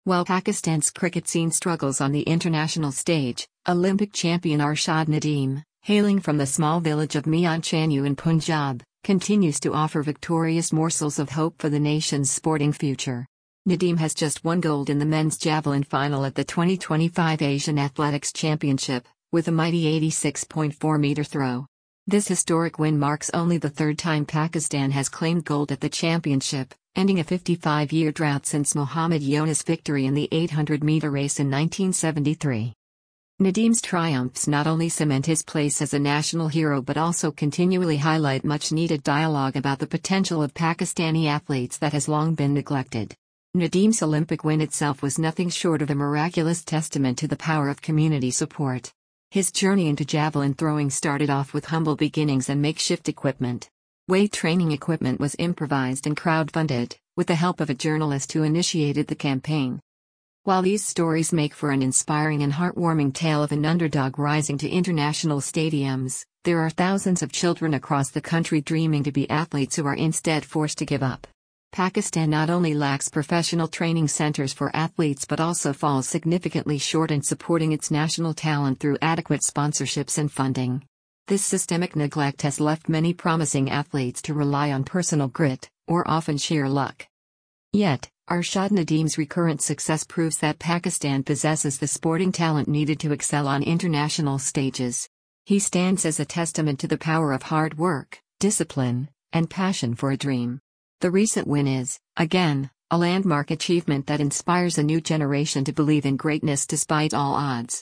While Pakistan's cricket scene struggles on the international stage, Olympic champion Arshad Nadeem, hailing from the small village of Mian Chanu in Punjab, continues to offer victorious morsels of hope for the nation's sporting future. Nadeem has just won gold in the men's javelin final at the 2025 Asian Athletics Championship, with a mighty 86.4-meter throw. This historic win marks only the third time Pakistan has claimed gold at the championship, ending a 55-year drought since Mohammad Younus' victory in the 800-meter race in 1973. Nadeem's triumphs not only cement his place as a national hero but also continually highlight much-needed dialogue about the potential of Pakistani athletes that has long been neglected. Nadeem's Olympic win itself was nothing short of a miraculous testament to the power of community support. His journey into javelin throwing started off with humble beginnings and makeshift equipment. Weight training equipment was improvised and crowdfunded, with the help of a journalist who initiated the campaign. While these stories make for an inspiring and heartwarming tale of an underdog rising to international stadiums, there are thousands of children across the country dreaming to be athletes who are instead forced to give up. Pakistan not only lacks professional training centers for athletes but also falls significantly short in supporting its national talent through adequate sponsorships and funding. This systemic neglect has left many promising athletes to rely on personal grit, or often sheer luck. Yet, Arshad Nadeem's recurrent success proves that Pakistan possesses the sporting talent needed to excel on international stages. He stands as a testament to the power of hard work, discipline, and passion for a dream. The recent win is, again, a landmark achievement that inspires a new generation to believe in greatness despite all odds.